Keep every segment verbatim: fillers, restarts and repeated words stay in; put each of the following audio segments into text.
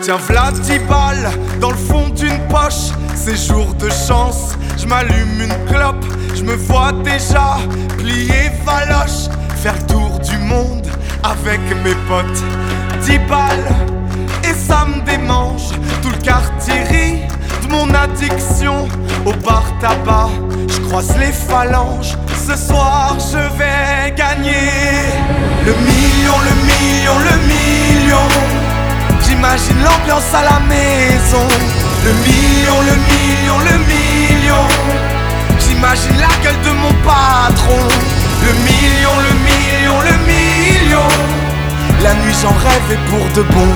Tiens v'là dix balles dans le fond d'une poche. C'est jour de chance, je m'allume une clope. Je me vois déjà plier valoche, faire le tour du monde avec mes potes. Dix balles et ça me démange. Tout le quartier rit de mon addiction au bar tabac. Je croise les phalanges, ce soir je vais gagner. Le million, le million, le million. J'imagine l'ambiance à la maison. Le million, le million, le million. J'imagine la gueule de mon patron. Le million, le million, le million. La nuit j'en rêve et pour de bon.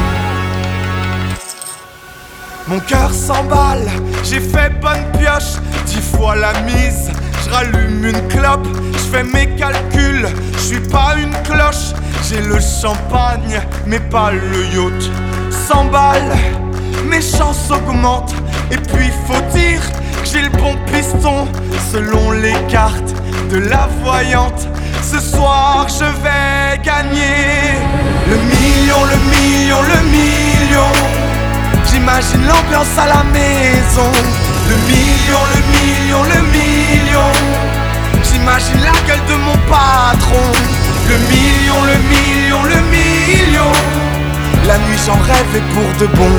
Mon cœur s'emballe, j'ai fait bonne pioche. Dix fois la mise, je rallume une clope. Je fais mes calculs, je suis pas une cloche. J'ai le champagne, mais pas le yacht. Cent balles, mes chances augmentent. Et puis faut dire que j'ai le bon piston. Selon les cartes de la voyante, ce soir je vais gagner. Le million, le million, le million. J'imagine l'ambiance à la maison. Le million, le million, le million. J'imagine la gueule de mon patron. Le million, le million, le million. La nuit j'en rêve et pour de bon.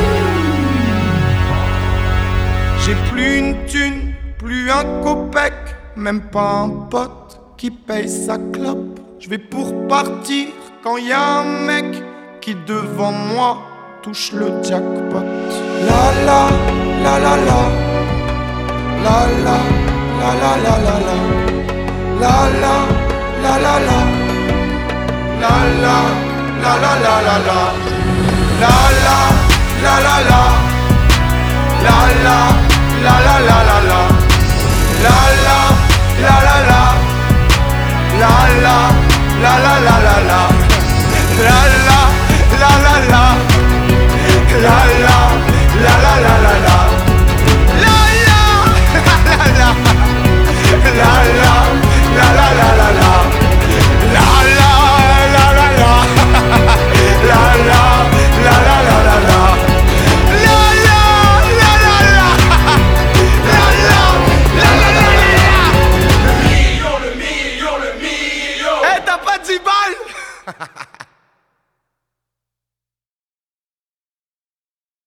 J'ai plus une thune, plus un copec, même pas un pote qui paye sa clope. Je vais pour partir quand y a un mec qui devant moi touche le jackpot. La la, la la la. La la, la la la la la. La la, la la la. La la, la la la la la. La la, la la la. La la, la la la la la. La la, la la la. La la, la la la la la. La la, la la la. La la, la la la la la. La la, la la. La la, la la la la la. La la, la la la. La la, la la la la la. La la, la la la. La la, la la la la. Le million, le million, le million. Eh, t'as pas dix balles?